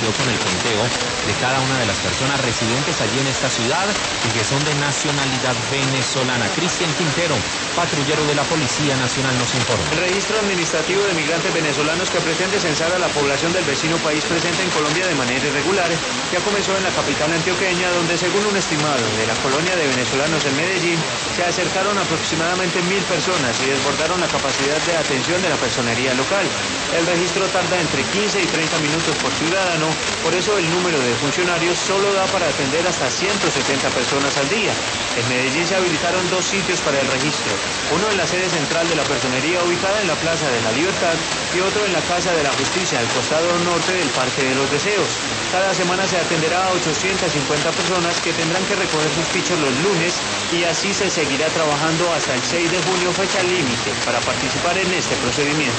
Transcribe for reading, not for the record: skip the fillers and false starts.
inició con el conteo de cada una de las personas residentes allí en esta ciudad y que son de nacionalidad venezolana. Cristian Quintero, patrullero de la Policía Nacional, nos informa. El registro administrativo de migrantes venezolanos que pretende censar a la población del vecino país presente en Colombia de manera irregular ya comenzó en la capital antioqueña, donde según un estimado de la colonia de venezolanos en Medellín, se acercaron aproximadamente 1.000 personas y desbordaron la capacidad de atención de la personería local. El registro tarda entre 15 y 30 minutos por ciudadano, por eso el número de funcionarios solo da para atender hasta 170 personas al día. En Medellín se habilitaron 2 sitios para el registro, uno en la sede central de la personería ubicada en la Plaza de la Libertad y otro en la Casa de la Justicia, al costado norte del Parque de los Deseos. Cada semana se atenderá a 850 personas que tendrán que recoger sus fichos los lunes y así se seguirá trabajando hasta el 6 de junio, fecha límite para participar en este procedimiento.